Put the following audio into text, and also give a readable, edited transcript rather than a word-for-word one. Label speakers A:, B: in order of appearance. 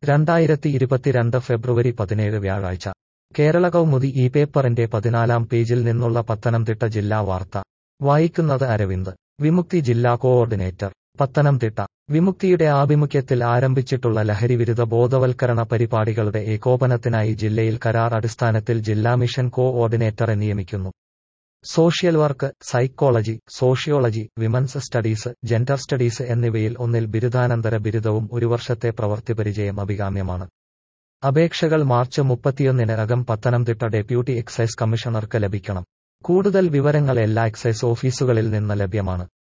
A: 2022 ഫെബ്രുവരി 17 വ്യാഴാഴ്ച കേരള കൗമുദി ഈ പേപ്പറിന്റെ 14-ാം പേജിൽ നിന്നുള്ള പത്തനംതിട്ട ജില്ലാ വാർത്ത വായിക്കുന്നത് അരവിന്ദ്. വിമുക്തി ജില്ലാ കോഓർഡിനേറ്റർ പത്തനംതിട്ട. വിമുക്തിയുടെ ആഭിമുഖ്യത്തിൽ ആരംഭിച്ചിട്ടുള്ള ലഹരിവിരുദ്ധ ബോധവൽക്കരണ പരിപാടികളുടെ ഏകോപനത്തിനായി ജില്ലയിൽ കരാർ അടിസ്ഥാനത്തിൽ ജില്ലാ മിഷൻ കോഓർഡിനേറ്ററെ നിയമിക്കുന്നു. Social work, psychology, sociology, women's studies, gender studies എന്നിവയിൽ ഒന്നിൽ ബിരുദാനന്തര ബിരുദവും 1 വർഷത്തെ പ്രവൃത്തിപരിചയം അഭികാമ്യമാണ്. അപേക്ഷകൾ മാർച്ച് 31-നകം പത്തനംതിട്ട ഡെപ്യൂട്ടി എക്സൈസ് കമ്മീഷണർക്ക് ലഭിക്കണം. കൂടുതൽ വിവരങ്ങൾ എല്ലാ എക്സൈസ് ഓഫീസുകളിൽ നിന്ന് ലഭ്യമാണ്.